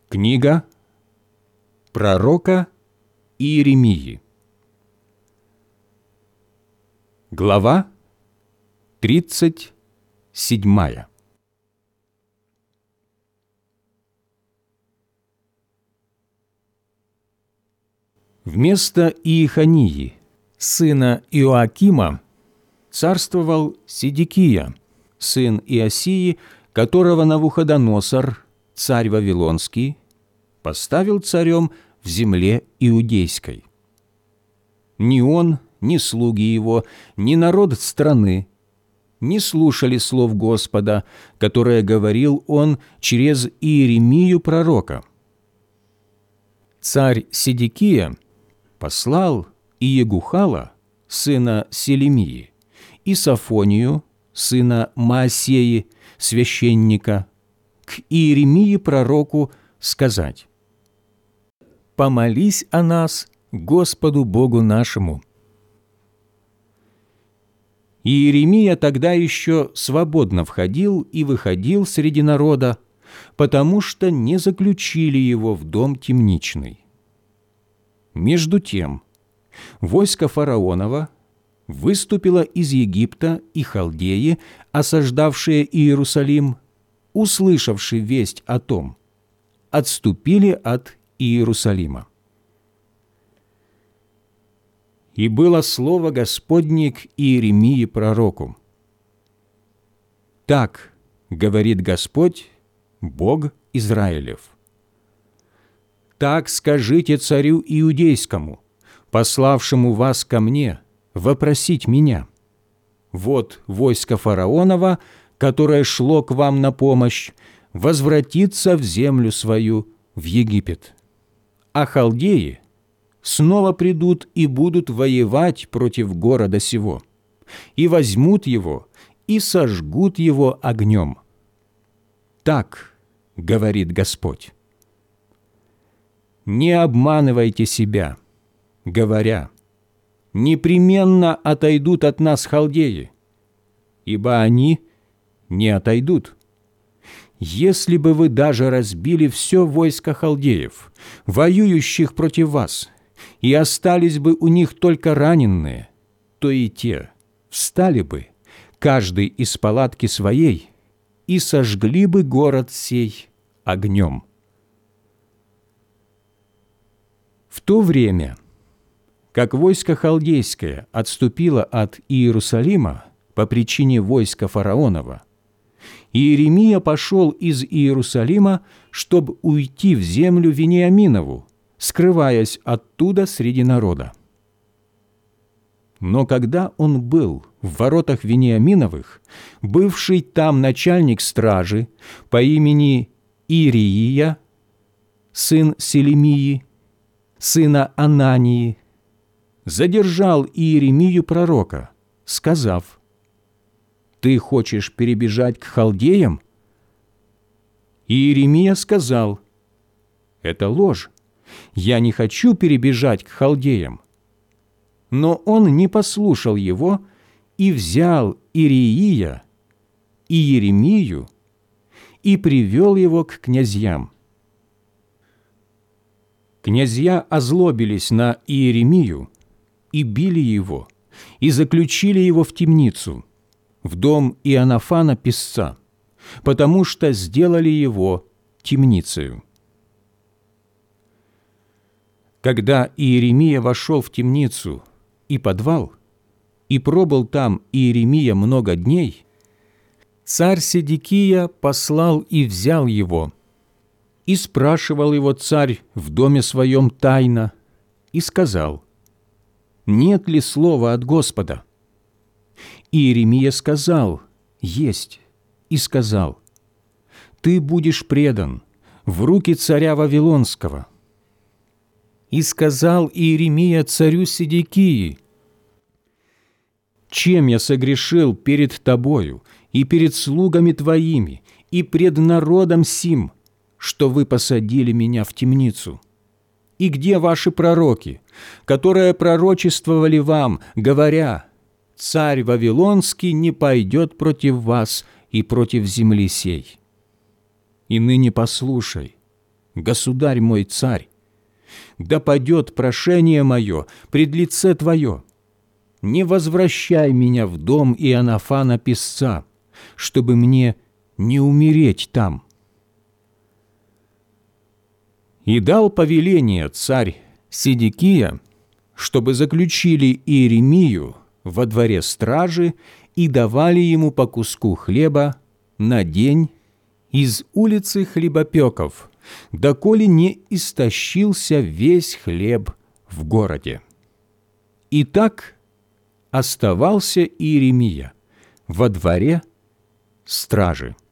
Книга пророка Иеремии. Глава 37. Вместо Иехонии, сына Иоакима, царствовал Седекия, сын Иосии, которого Навуходоносор, царь Вавилонский, поставил царем в земле Иудейской. Ни он, ни слуги его, ни народ страны не слушали слов Господа, которые говорил он через Иеремию пророка. Царь Седекия послал Иегухала, сына Селемии, и Софонию, сына Маасеи, священника, к Иеремии пророку сказать: «Помолись о нас Господу Богу нашему». Иеремия тогда еще свободно входил и выходил среди народа, потому что не заключили его в дом темничный. Между тем, войско фараонова выступило из Египта, и халдеи, осаждавшие Иерусалим, услышавши весть о том, отступили от Иерусалима. И было слово Господне к Иеремии пророку: «Так говорит Господь, Бог Израилев: так скажите царю Иудейскому, пославшему вас ко мне, вопросить меня: вот войско фараонова, которое шло к вам на помощь, возвратится в землю свою, в Египет. А халдеи снова придут и будут воевать против города сего, и возьмут его, и сожгут его огнем. Так говорит Господь. Не обманывайте себя, говоря: непременно отойдут от нас халдеи, ибо они не отойдут. Если бы вы даже разбили все войско халдеев, воюющих против вас, и остались бы у них только раненые, то и те встали бы, каждый из палатки своей, и сожгли бы город сей огнем». В то время, как войско халдейское отступило от Иерусалима по причине войска фараонова, Иеремия пошел из Иерусалима, чтобы уйти в землю Вениаминову, скрываясь оттуда среди народа. Но когда он был в воротах Вениаминовых, бывший там начальник стражи по имени Ириия, сын Селемии, сына Анании, задержал Иеремию пророка, сказав: «Ты хочешь перебежать к халдеям?» Иеремия сказал: «Это ложь, я не хочу перебежать к халдеям». Но он не послушал его и взял Ириия и Иеремию и привел его к князьям. Князья озлобились на Иеремию и били его, и заключили его в темницу, в дом Иоаннафана писца, потому что сделали его темницею. Когда Иеремия вошел в темницу и подвал, и пробыл там Иеремия много дней, царь Седекия послал и взял его, и спрашивал его царь в доме своем тайно, и сказал: «Нет ли слова от Господа?» Иеремия сказал: «Есть», и сказал: «Ты будешь предан в руки царя Вавилонского». И сказал Иеремия царю Седекии: «Чем я согрешил перед тобою и перед слугами твоими и пред народом сим, что вы посадили меня в темницу? И где ваши пророки, которые пророчествовали вам, говоря: царь Вавилонский не пойдет против вас и против земли сей? И ныне послушай, государь мой царь, да падет прошение мое пред лице Твое. Не возвращай меня в дом Иоаннафана песца, чтобы мне не умереть там». И дал повеление царь Седекия, чтобы заключили Иеремию во дворе стражи и давали ему по куску хлеба на день из улицы хлебопеков, доколе не истощился весь хлеб в городе. И так оставался Иеремия во дворе стражи.